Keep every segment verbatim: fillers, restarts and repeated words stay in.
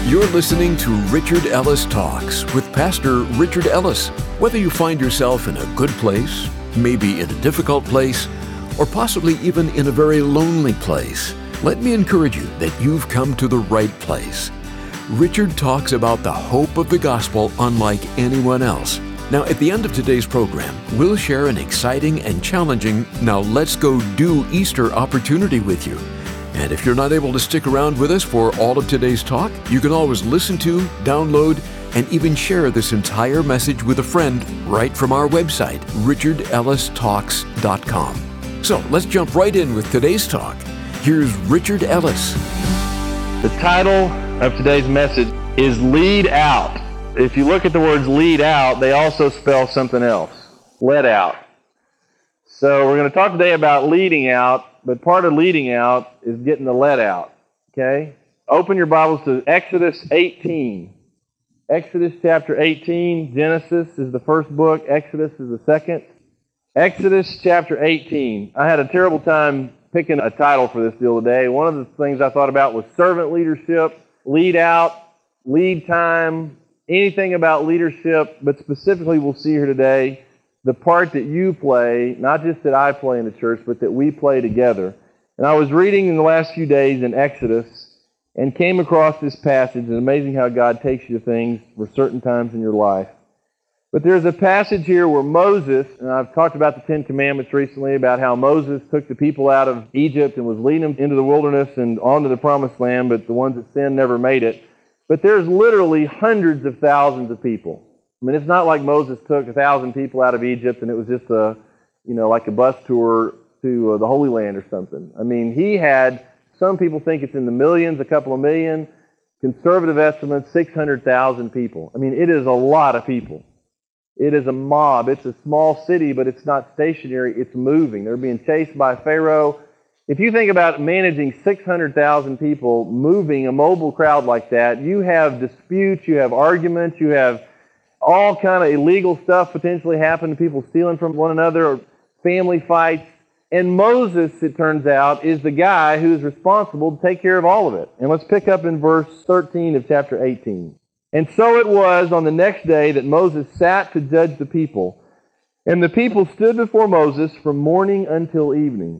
You're listening to Richard Ellis Talks with Pastor Richard Ellis. Whether you find yourself in a good place, maybe in a difficult place, or possibly even in a very lonely place, let me encourage you that you've come to the right place. Richard talks about the hope of the gospel unlike anyone else. Now, at the end of today's program, we'll share an exciting and challenging Now Let's Go Do Easter opportunity with you. And if you're not able to stick around with us for all of today's talk, you can always listen to, download, and even share this entire message with a friend right from our website, richard ellis talks dot com. So let's jump right in with today's talk. Here's Richard Ellis. The title of today's message is Lead Out. If you look at the words lead out, they also spell something else, let out. So we're going to talk today about leading out. But part of leading out is getting the let out, okay? Open your Bibles to Exodus eighteen. Exodus chapter eighteen. Genesis is the first book. Exodus is the second. Exodus chapter eighteen. I had a terrible time picking a title for this deal today. One of the things I thought about was servant leadership, lead out, lead time, anything about leadership, but specifically we'll see here today the part that you play, not just that I play in the church, but that we play together. And I was reading in the last few days in Exodus and came across this passage. It's amazing how God takes you to things for certain times in your life. But there's a passage here where Moses, and I've talked about the Ten Commandments recently, about how Moses took the people out of Egypt and was leading them into the wilderness and onto the Promised Land, but the ones that sinned never made it. But there's literally hundreds of thousands of people. I mean, it's not like Moses took a thousand people out of Egypt and it was just a, you know, like a bus tour to uh, the Holy Land or something. I mean, he had, some people think it's in the millions, a couple of million. Conservative estimates, six hundred thousand people. I mean, it is a lot of people. It is a mob. It's a small city, but it's not stationary. It's moving. They're being chased by Pharaoh. If you think about managing six hundred thousand people, moving a mobile crowd like that, you have disputes, you have arguments, you have all kind of illegal stuff potentially happening, people stealing from one another, or family fights. And Moses, it turns out, is the guy who is responsible to take care of all of it. And let's pick up in verse thirteen of chapter eighteen. And so it was on the next day that Moses sat to judge the people. And the people stood before Moses from morning until evening.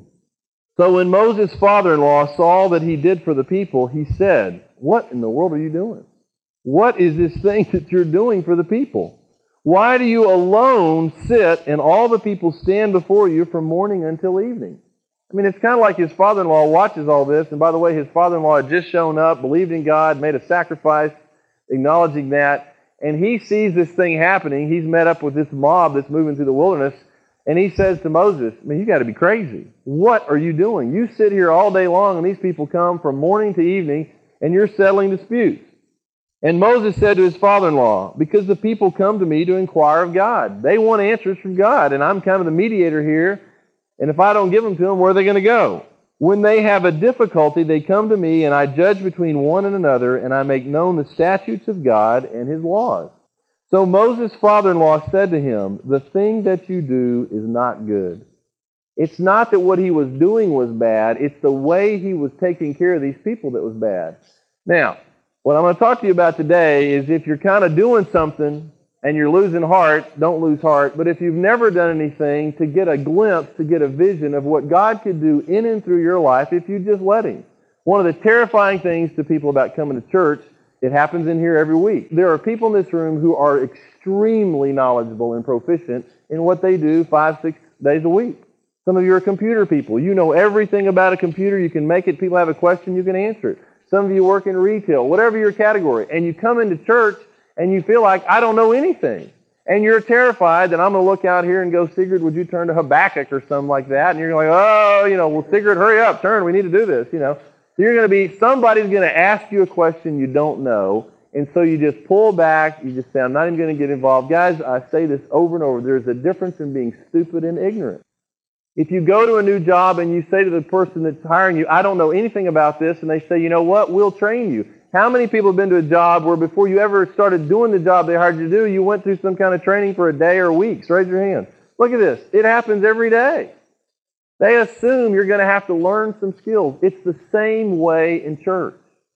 So when Moses' father-in-law saw that he did for the people, he said, "What in the world are you doing? What is this thing that you're doing for the people? Why do you alone sit and all the people stand before you from morning until evening?" I mean, it's kind of like his father-in-law watches all this. And by the way, his father-in-law had just shown up, believed in God, made a sacrifice, acknowledging that. And he sees this thing happening. He's met up with this mob that's moving through the wilderness. And he says to Moses, "Man, you got to be crazy. What are you doing? You sit here all day long and these people come from morning to evening and you're settling disputes." And Moses said to his father-in-law, "Because the people come to me to inquire of God. They want answers from God, and I'm kind of the mediator here. And if I don't give them to them, where are they going to go? When they have a difficulty, they come to me, and I judge between one and another, and I make known the statutes of God and His laws." So Moses' father-in-law said to him, "The thing that you do is not good." It's not that what he was doing was bad. It's the way he was taking care of these people that was bad. Now, what I'm going to talk to you about today is if you're kind of doing something and you're losing heart, don't lose heart. But if you've never done anything, to get a glimpse, to get a vision of what God could do in and through your life if you just let Him. One of the terrifying things to people about coming to church, it happens in here every week. There are people in this room who are extremely knowledgeable and proficient in what they do five, six days a week. Some of you are computer people. You know everything about a computer. You can make it. People have a question, you can answer it. Some of you work in retail, whatever your category, and you come into church and you feel like, I don't know anything. And you're terrified that I'm going to look out here and go, "Sigrid, would you turn to Habakkuk," or something like that? And you're like, "Oh, you know, well, Sigrid, hurry up, turn, we need to do this," you know. So you're going to be, somebody's going to ask you a question you don't know, and so you just pull back, you just say, "I'm not even going to get involved." Guys, I say this over and over, there's a difference in being stupid and ignorant. If you go to a new job and you say to the person that's hiring you, "I don't know anything about this," and they say, "You know what, we'll train you." How many people have been to a job where before you ever started doing the job they hired you to do, you went through some kind of training for a day or weeks? Raise your hand. Look at this. It happens every day. They assume you're going to have to learn some skills. It's the same way in church.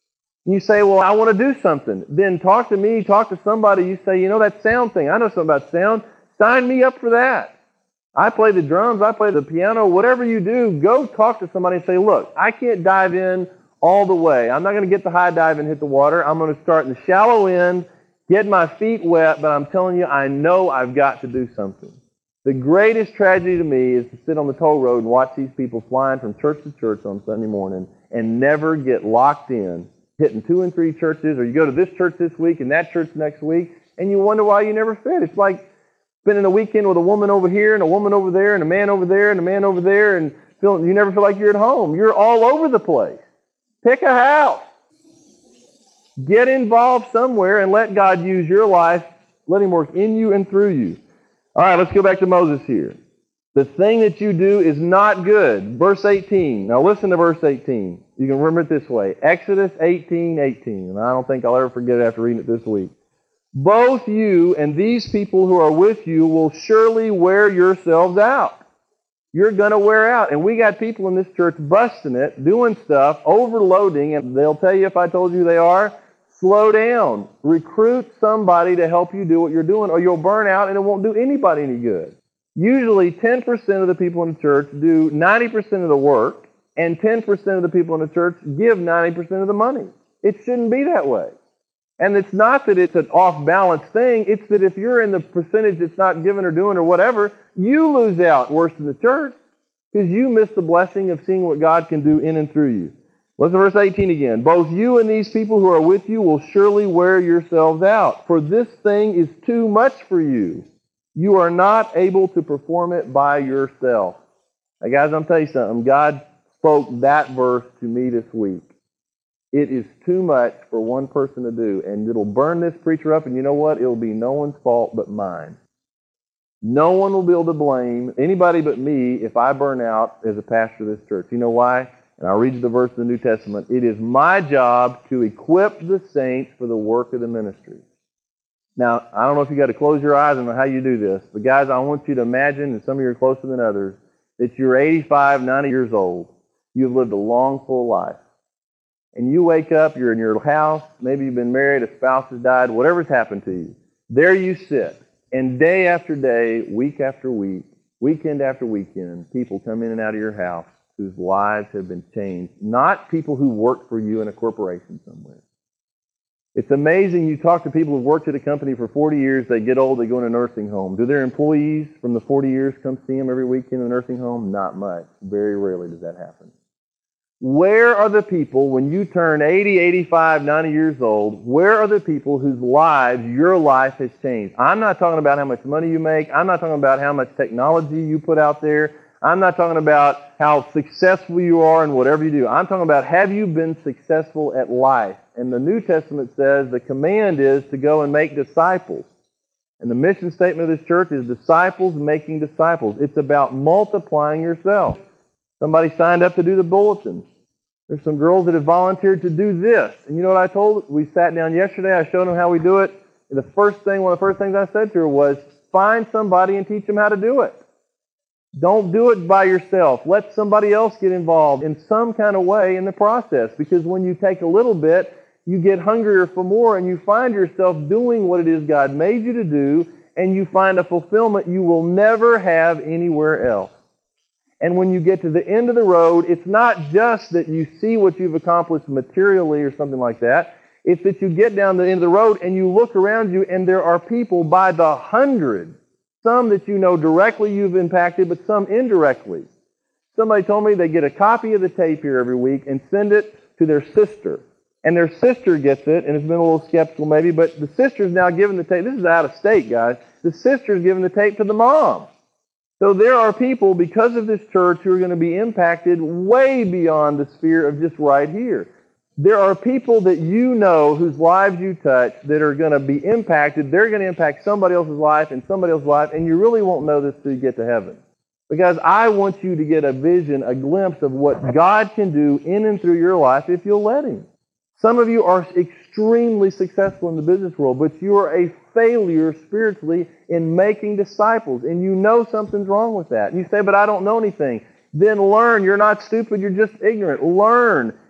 You say, well, I want to do something. Then talk to me, talk to somebody. You say, you know, that sound thing, I know something about sound. Sign me up for that. I play the drums, I play the piano, whatever you do, go talk to somebody and say, look, I can't dive in all the way. I'm not going to get the high dive and hit the water. I'm going to start in the shallow end, get my feet wet, but I'm telling you, I know I've got to do something. The greatest tragedy to me is to sit on the toll road and watch these people flying from church to church on Sunday morning and never get locked in, hitting two and three churches, or you go to this church this week and that church next week, and you wonder why you never fit. It's like spending a weekend with a woman over here and a woman over there and a man over there and a man over there, and feel, you never feel like you're at home. You're all over the place. Pick a house. Get involved somewhere and let God use your life. Let Him work in you and through you. All right, let's go back to Moses here. The thing that you do is not good. Verse eighteen. Now listen to verse eighteen. You can remember it this way. Exodus eighteen eighteen. And I don't think I'll ever forget it after reading it this week. Both you and these people who are with you will surely wear yourselves out. You're going to wear out. And we got people in this church busting it, doing stuff, overloading, and they'll tell you if I told you they are, slow down. Recruit somebody to help you do what you're doing, or you'll burn out and it won't do anybody any good. Usually ten percent of the people in the church do ninety percent of the work, and ten percent of the people in the church give ninety percent of the money. It shouldn't be that way. And it's not that it's an off-balance thing. It's that if you're in the percentage that's not giving or doing or whatever, you lose out worse than the church because you miss the blessing of seeing what God can do in and through you. Listen to verse eighteen again. Both you and these people who are with you will surely wear yourselves out, for this thing is too much for you. You are not able to perform it by yourself. Now, guys, I'm telling you something. God spoke that verse to me this week. It is too much for one person to do, and it'll burn this preacher up, and you know what? It'll be no one's fault but mine. No one will be able to blame anybody but me if I burn out as a pastor of this church. You know why? And I'll read you the verse in the New Testament. It is my job to equip the saints for the work of the ministry. Now, I don't know if you got to close your eyes on how you do this, but guys, I want you to imagine, and some of you are closer than others, that you're eighty-five, ninety years old. You've lived a long, full life. And you wake up, you're in your house, maybe you've been married, a spouse has died, whatever's happened to you. There you sit, and day after day, week after week, weekend after weekend, people come in and out of your house whose lives have been changed. Not people who work for you in a corporation somewhere. It's amazing. You talk to people who've worked at a company for forty years, they get old, they go in a nursing home. Do their employees from the forty years come see them every weekend in the nursing home? Not much. Very rarely does that happen. Where are the people, when you turn eighty, eighty-five, ninety years old, where are the people whose lives your life has changed? I'm not talking about how much money you make. I'm not talking about how much technology you put out there. I'm not talking about how successful you are in whatever you do. I'm talking about, have you been successful at life? And the New Testament says the command is to go and make disciples. And the mission statement of this church is disciples making disciples. It's about multiplying yourself. Somebody signed up to do the bulletins. There's some girls that have volunteered to do this. And you know what I told them? We sat down yesterday. I showed them how we do it. And the first thing, one of the first things I said to her was, find somebody and teach them how to do it. Don't do it by yourself. Let somebody else get involved in some kind of way in the process. Because when you take a little bit, you get hungrier for more, and you find yourself doing what it is God made you to do, and you find a fulfillment you will never have anywhere else. And when you get to the end of the road, it's not just that you see what you've accomplished materially or something like that. It's that you get down the end of the road and you look around you, and there are people by the hundred, some that you know directly you've impacted, but some indirectly. Somebody told me they get a copy of the tape here every week and send it to their sister. And their sister gets it, and it's been a little skeptical maybe, but the sister's now giving the tape. This is out of state, guys. The sister's giving the tape to the mom. So there are people, because of this church, who are going to be impacted way beyond the sphere of just right here. There are people that you know whose lives you touch that are going to be impacted. They're going to impact somebody else's life and somebody else's life, and you really won't know this till you get to heaven. Because I want you to get a vision, a glimpse of what God can do in and through your life if you'll let Him. Some of you are extremely successful in the business world, but you are a failure spiritually in making disciples, and you know something's wrong with that. And you say, but I don't know anything. Then learn. You're not stupid. You're just ignorant. Learn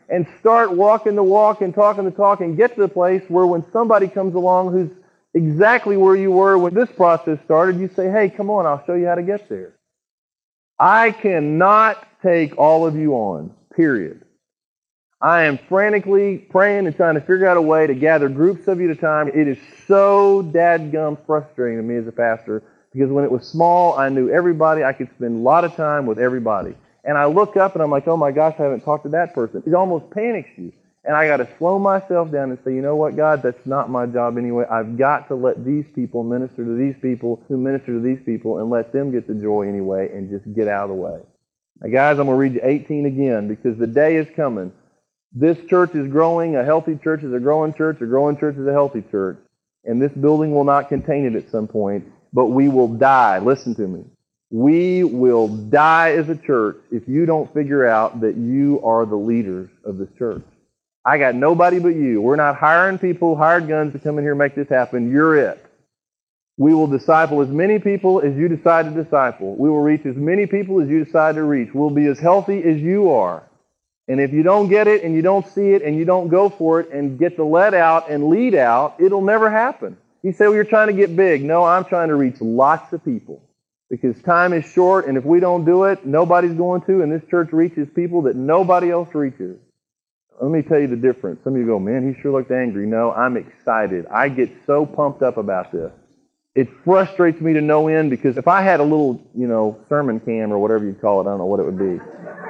and start walking the walk and talking the talk and get to the place where when somebody comes along who's exactly where you were when this process started, you say, hey, come on, I'll show you how to get there. I cannot take all of you on, period. I am frantically praying and trying to figure out a way to gather groups of you at a time. It is so dadgum frustrating to me as a pastor because when it was small, I knew everybody. I could spend a lot of time with everybody. And I look up and I'm like, oh my gosh, I haven't talked to that person. It almost panics you. And I got to slow myself down and say, you know what, God, that's not my job anyway. I've got to let these people minister to these people who minister to these people and let them get the joy anyway and just get out of the way. Now, guys, I'm going to read you eighteen again because the day is coming. This church is growing. A healthy church is a growing church. A growing church is a healthy church. And this building will not contain it at some point, but we will die. Listen to me. We will die as a church if you don't figure out that you are the leaders of this church. I got nobody but you. We're not hiring people, hired guns to come in here and make this happen. You're it. We will disciple as many people as you decide to disciple. We will reach as many people as you decide to reach. We'll be as healthy as you are. And if you don't get it and you don't see it and you don't go for it and get the let out and lead out, it'll never happen. You say, well, you're trying to get big. No, I'm trying to reach lots of people because time is short, and if we don't do it, nobody's going to, and this church reaches people that nobody else reaches. Let me tell you the difference. Some of you go, man, he sure looked angry. No, I'm excited. I get so pumped up about this. It frustrates me to no end because if I had a little, you know, sermon cam or whatever you'd call it, I don't know what it would be.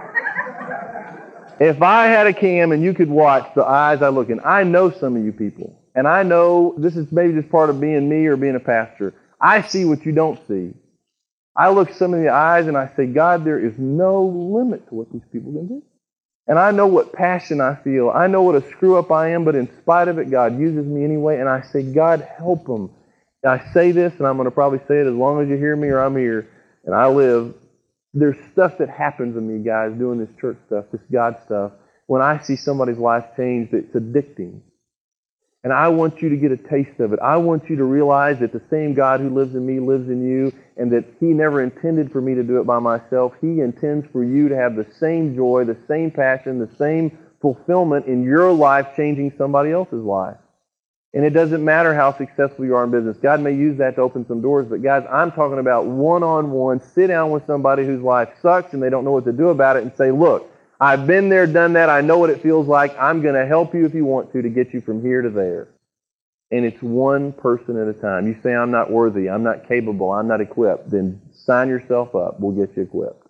If I had a cam and you could watch the eyes I look in, I know some of you people. And I know this is maybe just part of being me or being a pastor. I see what you don't see. I look some of the eyes and I say, God, there is no limit to what these people can do. And I know what passion I feel. I know what a screw-up I am, but in spite of it, God uses me anyway. And I say, God, help them. I say this, and I'm going to probably say it as long as you hear me or I'm here and I live. There's stuff that happens to me, guys, doing this church stuff, this God stuff. When I see somebody's life change, it's addicting. And I want you to get a taste of it. I want you to realize that the same God who lives in me lives in you, and that He never intended for me to do it by myself. He intends for you to have the same joy, the same passion, the same fulfillment in your life changing somebody else's life. And it doesn't matter how successful you are in business. God may use that to open some doors, but guys, I'm talking about one-on-one, sit down with somebody whose life sucks and they don't know what to do about it and say, look, I've been there, done that. I know what it feels like. I'm going to help you if you want to to get you from here to there. And it's one person at a time. You say, I'm not worthy, I'm not capable, I'm not equipped. Then sign yourself up. We'll get you equipped.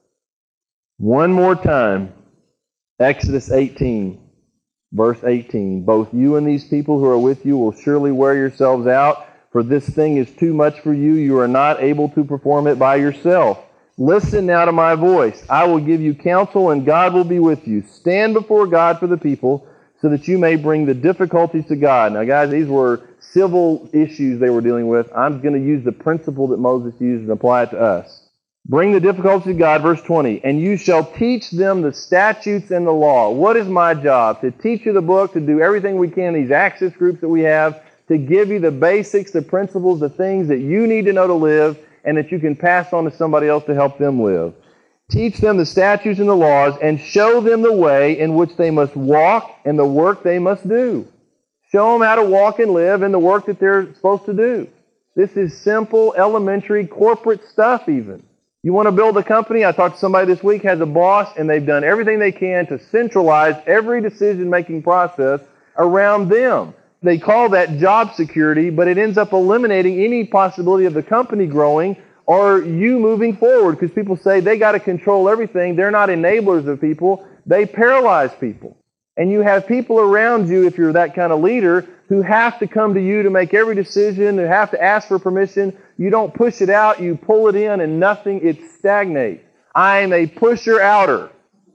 One more time. Exodus eighteen, verse eighteen. Both you and these people who are with you will surely wear yourselves out, for this thing is too much for you. You are not able to perform it by yourself. Listen now to my voice. I will give you counsel, and God will be with you. Stand before God for the people, so that you may bring the difficulties to God. Now, guys, these were civil issues they were dealing with. I'm going to use the principle that Moses used and apply it to us. Bring the difficulties to God, verse twenty, and you shall teach them the statutes and the law. What is my job? To teach you the book, to do everything we can, these access groups that we have, to give you the basics, the principles, the things that you need to know to live, and that you can pass on to somebody else to help them live. Teach them the statutes and the laws, and show them the way in which they must walk and the work they must do. Show them how to walk and live and the work that they're supposed to do. This is simple, elementary, corporate stuff even. You want to build a company? I talked to somebody this week, has a boss, and they've done everything they can to centralize every decision-making process around them. They call that job security, but it ends up eliminating any possibility of the company growing or you moving forward, because people say they got to control everything. They're not enablers of people. They paralyze people. And you have people around you, if you're that kind of leader, who have to come to you to make every decision, who have to ask for permission. You don't push it out, you pull it in, and nothing, it stagnates. I am a pusher-outer.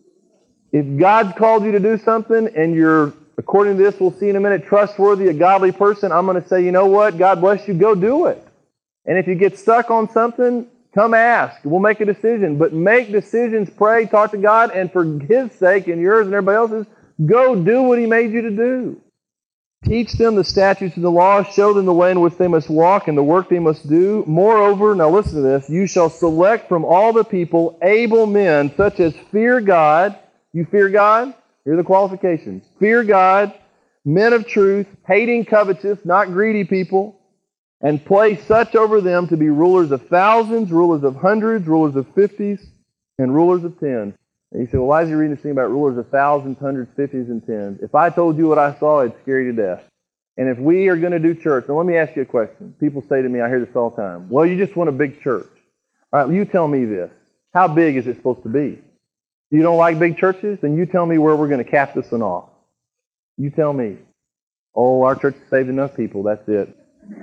If God's called you to do something and you're, according to this, we'll see in a minute, trustworthy, a godly person, I'm going to say, you know what? God bless you, go do it. And if you get stuck on something, come ask. We'll make a decision. But make decisions, pray, talk to God, and for His sake and yours and everybody else's, go do what He made you to do. Teach them the statutes and the laws, show them the way in which they must walk and the work they must do. Moreover, now listen to this, you shall select from all the people able men, such as fear God. You fear God? Here are the qualifications. Fear God, men of truth, hating covetous, not greedy people, and place such over them to be rulers of thousands, rulers of hundreds, rulers of fifties, and rulers of tens. And you say, well, why is he reading this thing about rulers of thousands, hundreds, fifties, and tens? If I told you what I saw, it'd scare you to death. And if we are going to do church, now let me ask you a question. People say to me, I hear this all the time, well, you just want a big church. All right, you tell me this. How big is it supposed to be? You don't like big churches? Then you tell me where we're going to cap this one off. You tell me. Oh, our church has saved enough people, that's it.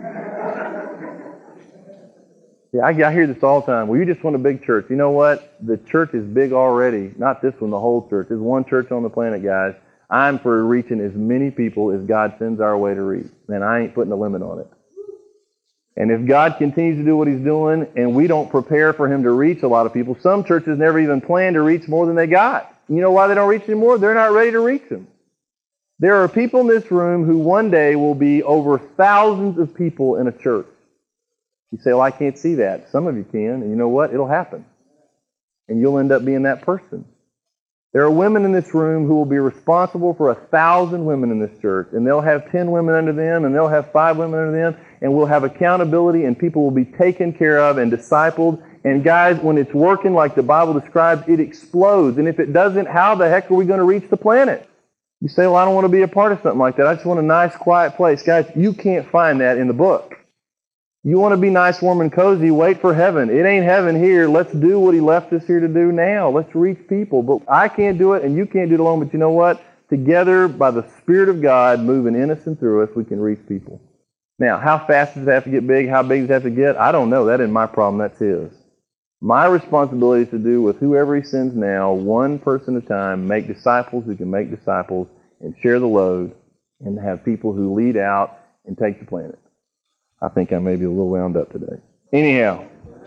Yeah, I, I hear this all the time. Well, you just want a big church. You know what? The church is big already. Not this one, the whole church. There's one church on the planet, guys. I'm for reaching as many people as God sends our way to reach. And I ain't putting a limit on it. And if God continues to do what He's doing and we don't prepare for Him to reach a lot of people, some churches never even plan to reach more than they got. You know why they don't reach anymore? They're not ready to reach them. There are people in this room who one day will be over thousands of people in a church. You say, well, I can't see that. Some of you can, and you know what? It'll happen. And you'll end up being that person. There are women in this room who will be responsible for a thousand women in this church, and they'll have ten women under them, and they'll have five women under them, and we'll have accountability, and people will be taken care of and discipled. And guys, when it's working like the Bible describes, it explodes. And if it doesn't, how the heck are we going to reach the planet? You say, well, I don't want to be a part of something like that. I just want a nice, quiet place. Guys, you can't find that in the book. You want to be nice, warm, and cozy, wait for heaven. It ain't heaven here. Let's do what He left us here to do now. Let's reach people. But I can't do it, and you can't do it alone. But you know what? Together, by the Spirit of God moving in us and through us, we can reach people. Now, how fast does it have to get big? How big does it have to get? I don't know. That isn't my problem. That's His. My responsibility is to do with whoever He sends now, one person at a time, make disciples who can make disciples and share the load and have people who lead out and take the planet. I think I may be a little wound up today. Anyhow,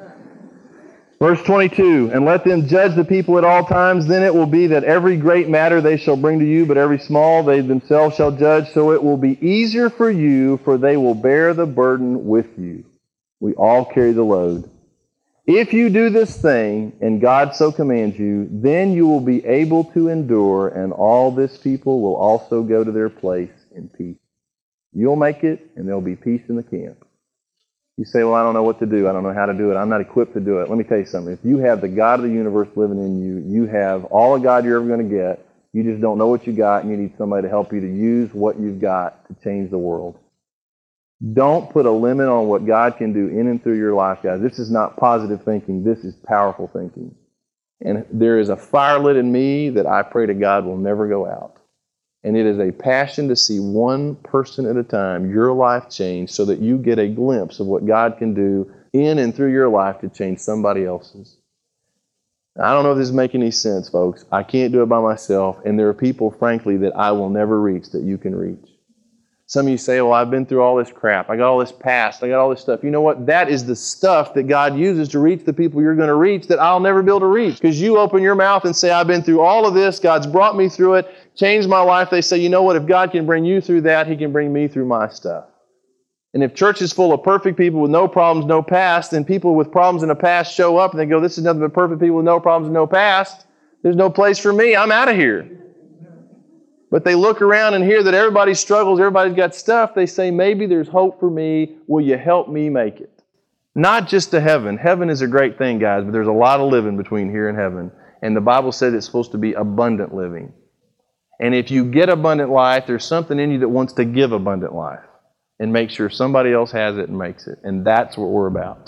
verse twenty-two, and let them judge the people at all times. Then it will be that every great matter they shall bring to you, but every small they themselves shall judge. So it will be easier for you, for they will bear the burden with you. We all carry the load. If you do this thing, and God so commands you, then you will be able to endure, and all this people will also go to their place in peace. You'll make it, and there'll be peace in the camp. You say, well, I don't know what to do. I don't know how to do it. I'm not equipped to do it. Let me tell you something. If you have the God of the universe living in you, you have all the God you're ever going to get. You just don't know what you got, and you need somebody to help you to use what you've got to change the world. Don't put a limit on what God can do in and through your life, guys. This is not positive thinking. This is powerful thinking. And there is a fire lit in me that I pray to God will never go out. And it is a passion to see one person at a time, your life change, so that you get a glimpse of what God can do in and through your life to change somebody else's. I don't know if this is making any sense, folks. I can't do it by myself, and there are people, frankly, that I will never reach that you can reach. Some of you say, well, I've been through all this crap. I got all this past. I got all this stuff. You know what? That is the stuff that God uses to reach the people you're going to reach that I'll never be able to reach. Because you open your mouth and say, I've been through all of this. God's brought me through it, changed my life. They say, you know what? If God can bring you through that, He can bring me through my stuff. And if church is full of perfect people with no problems, no past, then people with problems in the past show up and they go, this is nothing but perfect people with no problems and no past. There's no place for me. I'm out of here. But they look around and hear that everybody struggles, everybody's got stuff. They say, maybe there's hope for me. Will you help me make it? Not just to heaven. Heaven is a great thing, guys, but there's a lot of living between here and heaven. And the Bible says it's supposed to be abundant living. And if you get abundant life, there's something in you that wants to give abundant life and make sure somebody else has it and makes it. And that's what we're about.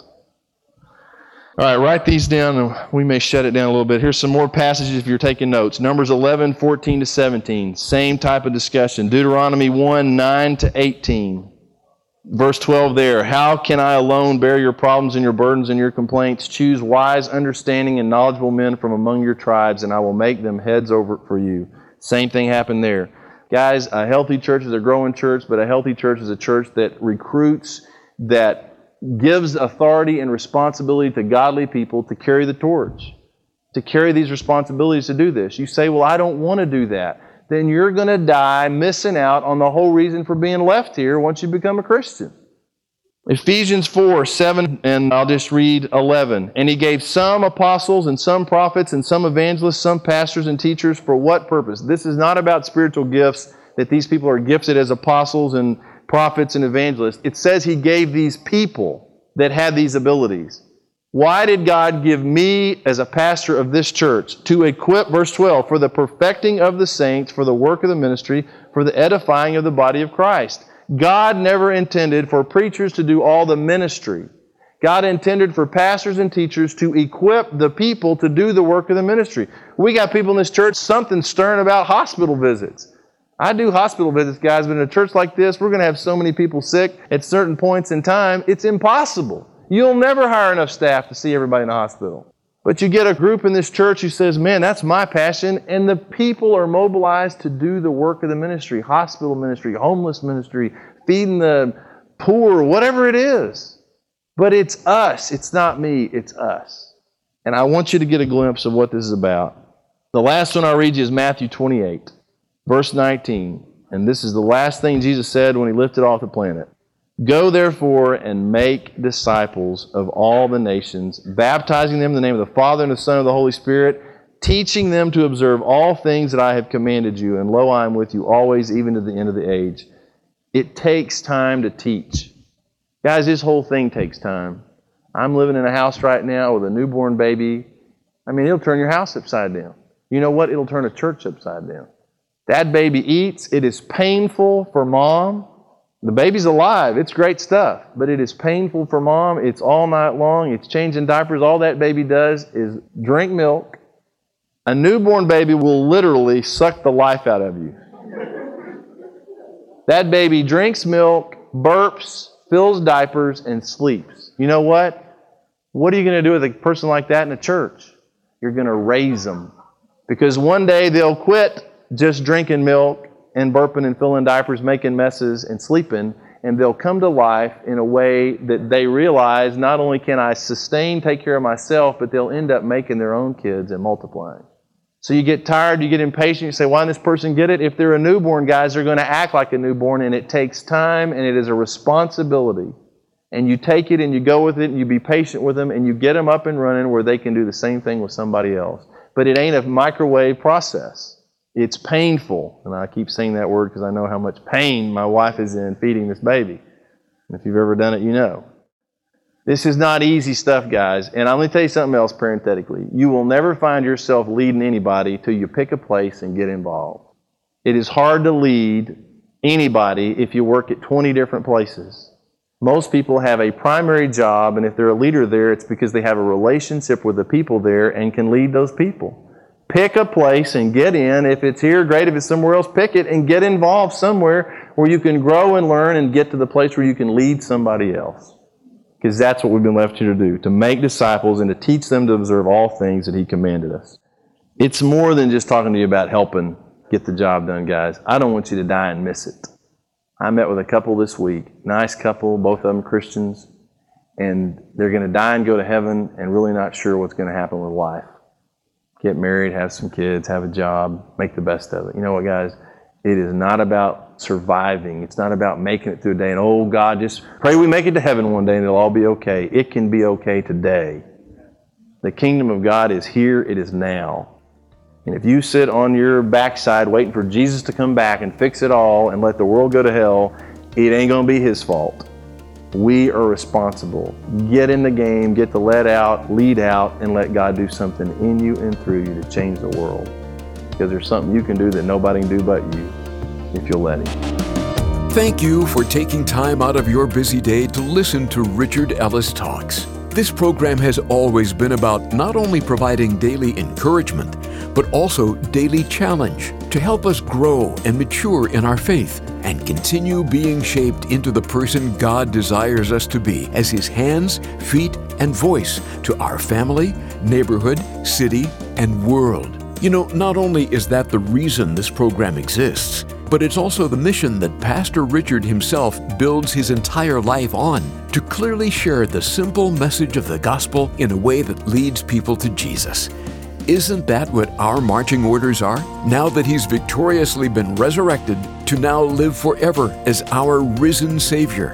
All right, write these down and we may shut it down a little bit. Here's some more passages if you're taking notes. Numbers eleven, fourteen to seventeen. Same type of discussion. Deuteronomy one, nine to eighteen. Verse twelve there. How can I alone bear your problems and your burdens and your complaints? Choose wise, understanding, and knowledgeable men from among your tribes, and I will make them heads over it for you. Same thing happened there. Guys, a healthy church is a growing church, but a healthy church is a church that recruits, that gives authority and responsibility to godly people to carry the torch, to carry these responsibilities to do this. You say, well, I don't want to do that. Then you're going to die missing out on the whole reason for being left here once you become a Christian. Ephesians four, seven, and I'll just read eleven. And he gave some apostles and some prophets and some evangelists, some pastors and teachers. For what purpose? This is not about spiritual gifts, that these people are gifted as apostles and prophets and evangelists. It says he gave these people that had these abilities. Why did God give me as a pastor of this church? To equip, verse twelve, for the perfecting of the saints, for the work of the ministry, for the edifying of the body of Christ. God never intended for preachers to do all the ministry. God intended for pastors and teachers to equip the people to do the work of the ministry. We got people in this church, something stern about hospital visits. I do hospital visits, guys, but in a church like this, we're going to have so many people sick at certain points in time, it's impossible. You'll never hire enough staff to see everybody in the hospital. But you get a group in this church who says, man, that's my passion, and the people are mobilized to do the work of the ministry, hospital ministry, homeless ministry, feeding the poor, whatever it is. But it's us. It's not me. It's us. And I want you to get a glimpse of what this is about. The last one I'll read you is Matthew twenty-eight, verse nineteen. And this is the last thing Jesus said when he lifted off the planet. Go therefore and make disciples of all the nations, baptizing them in the name of the Father and the Son and the Holy Spirit, teaching them to observe all things that I have commanded you. And lo, I am with you always, even to the end of the age. It takes time to teach. Guys, this whole thing takes time. I'm living in a house right now with a newborn baby. I mean, it'll turn your house upside down. You know what? It'll turn a church upside down. That baby eats. It is painful for mom. The baby's alive. It's great stuff. But it is painful for mom. It's all night long. It's changing diapers. All that baby does is drink milk. A newborn baby will literally suck the life out of you. That baby drinks milk, burps, fills diapers, and sleeps. You know what? What are you going to do with a person like that in a church? You're going to raise them. Because one day they'll quit just drinking milk and burping and filling diapers, making messes and sleeping, and they'll come to life in a way that they realize not only can I sustain, take care of myself, but they'll end up making their own kids and multiplying. So you get tired, you get impatient, you say, why didn't this person get it? If they're a newborn, guys, they're going to act like a newborn, and it takes time, and it is a responsibility. And you take it and you go with it, and you be patient with them, and you get them up and running where they can do the same thing with somebody else. But it ain't a microwave process. It's painful. And I keep saying that word because I know how much pain my wife is in feeding this baby. And if you've ever done it, you know. This is not easy stuff, guys. And I'm going to tell you something else parenthetically. You will never find yourself leading anybody till you pick a place and get involved. It is hard to lead anybody if you work at twenty different places. Most people have a primary job, and if they're a leader there, it's because they have a relationship with the people there and can lead those people. Pick a place and get in. If it's here, great. If it's somewhere else, pick it and get involved somewhere where you can grow and learn and get to the place where you can lead somebody else. Because that's what we've been left here to do, to make disciples and to teach them to observe all things that He commanded us. It's more than just talking to you about helping get the job done, guys. I don't want you to die and miss it. I met with a couple this week, nice couple, both of them Christians, and they're going to die and go to heaven and really not sure what's going to happen with life. Get married, have some kids, have a job, make the best of it. You know what, guys? It is not about surviving. It's not about making it through a day and, oh, God, just pray we make it to heaven one day and it'll all be okay. It can be okay today. The kingdom of God is here. It is now. And if you sit on your backside waiting for Jesus to come back and fix it all and let the world go to hell, it ain't going to be His fault. We are responsible. Get in the game, get the let out, lead out, and let God do something in you and through you to change the world. Because there's something you can do that nobody can do but you, if you'll let Him. Thank you for taking time out of your busy day to listen to Richard Ellis Talks. This program has always been about not only providing daily encouragement, but also daily challenge to help us grow and mature in our faith and continue being shaped into the person God desires us to be as His hands, feet, and voice to our family, neighborhood, city, and world. You know, not only is that the reason this program exists, but it's also the mission that Pastor Richard himself builds his entire life on, to clearly share the simple message of the gospel in a way that leads people to Jesus. Isn't that what our marching orders are? Now that He's victoriously been resurrected, to now live forever as our risen Savior.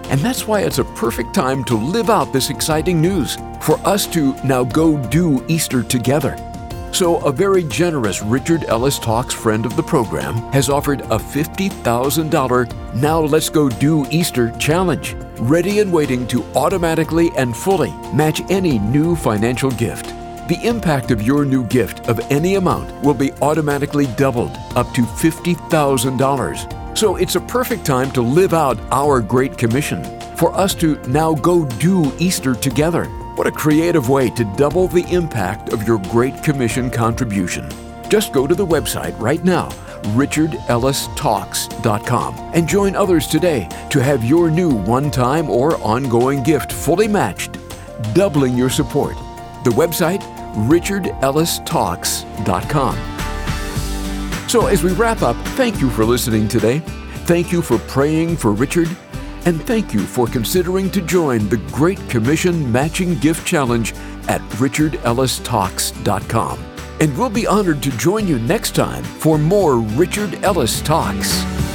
And that's why it's a perfect time to live out this exciting news, for us to now go do Easter together. So a very generous Richard Ellis Talks friend of the program has offered a fifty thousand dollars Now Let's Go Do Easter challenge, ready and waiting to automatically and fully match any new financial gift. The impact of your new gift of any amount will be automatically doubled up to fifty thousand dollars. So it's a perfect time to live out our Great Commission, for us to now go do Easter together. What a creative way to double the impact of your Great Commission contribution. Just go to the website right now, richard ellis talks dot com, and join others today to have your new one-time or ongoing gift fully matched, doubling your support. The website, richard ellis talks dot com. So as we wrap up, thank you for listening today. Thank you for praying for Richard. And thank you for considering to join the Great Commission Matching Gift Challenge at richard ellis talks dot com. And we'll be honored to join you next time for more Richard Ellis Talks.